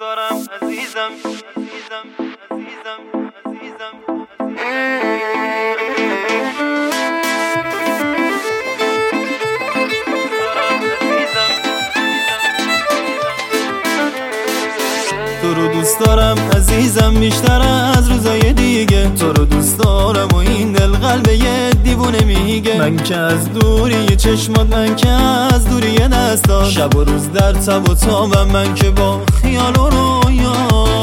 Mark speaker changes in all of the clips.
Speaker 1: دارم عزیزم عزیزم عزیزم عزیزم تو رو دوست دارم عزیزم بیشتر از روزای دیگه. تو رو دوست دارم و این دل قلب یه دیوونه میگه. من که از دوری چشمات، من که از دوری دستات، شب و روز در تب و تابم، من که با خیال و رویا.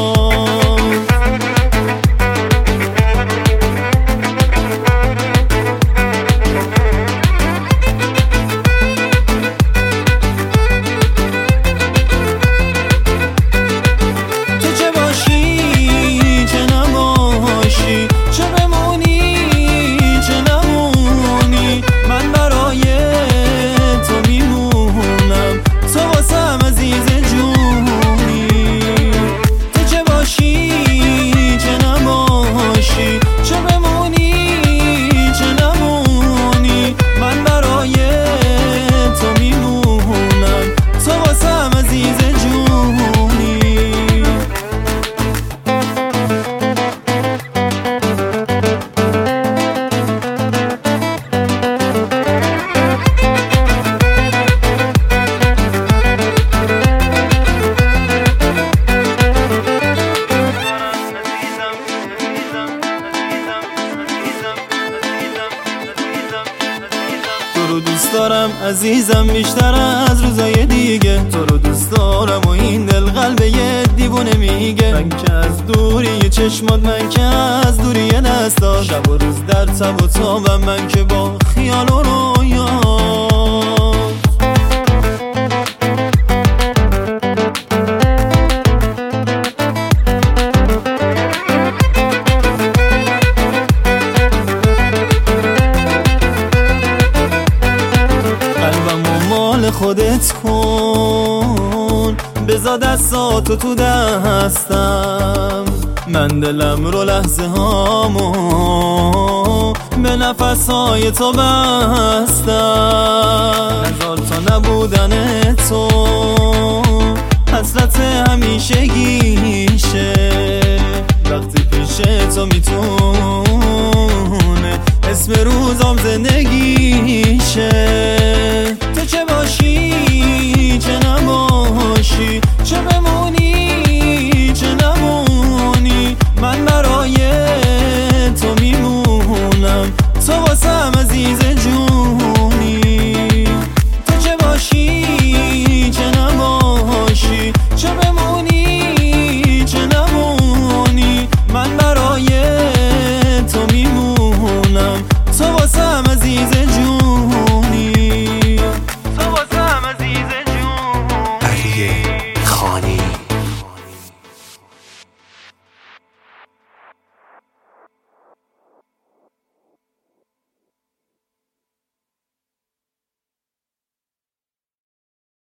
Speaker 1: تو رو دوست دارم عزیزم بیشتر از روزای دیگه. تو رو دوست دارم و این دل قلب یه دیوونه میگه. من که از دوری چشمات، من که از دوری دستات، شب و روز در تب و تابم، من که با خیال و رویا. خودت کن، بذار دستاتو تو دستم، من دلم رو لحظه هامو به نفسهای تو بستم. هزار تا نبودن تو حسرت همیشگیشه، وقتی پیش تو میتونه اسم روزام زندگی